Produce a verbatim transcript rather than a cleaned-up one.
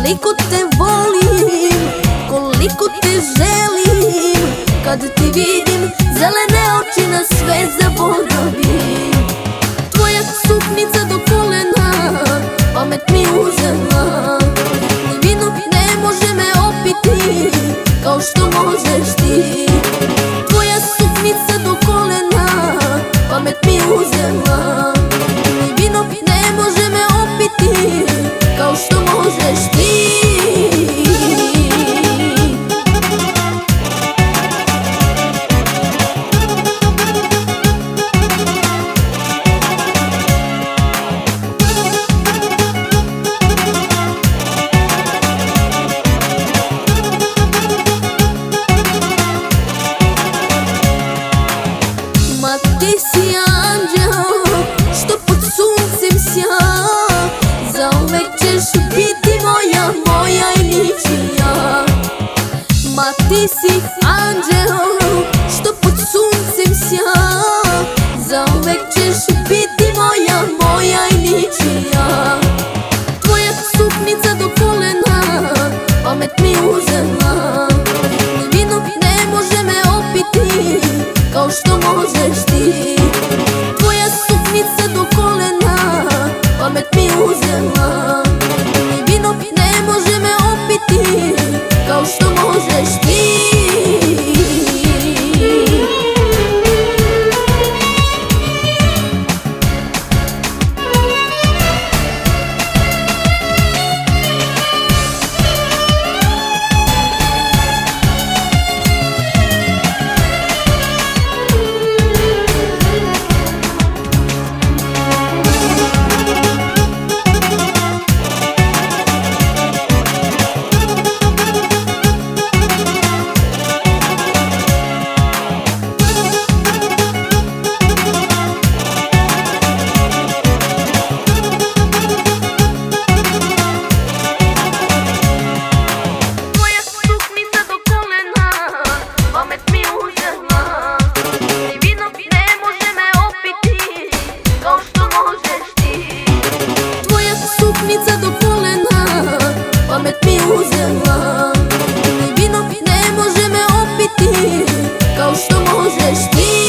Koliko te volim, koliko te želim. Kad ti vidim zelene oči na sve zaboravim. Tvoja suknica do kolena pamet mi uzela. Ni vino ne može me opiti kao što možeš ti. Tvoja suknica do kolena pamet mi uzela. Ni vino ne može me opiti kao što možeš ti. Ma ti si anđeo što pod suncem sja. Zauvek ćeš biti moja, moja i ničija. Ma ti si anđeo što pod suncem sja. Zauvek ćeš biti moja, moja i ničija. Tvoja suknica do kolena pamet mi uzela. Ni vino ne može me opiti kao što možeš ti. Tvoja suknica do kolena pamet mi uzela. Ni vino ne može me opiti kao što možeš ti. Suknica do kolena pamet mi uzela. Ni vino ne može me opiti kao što možeš ti.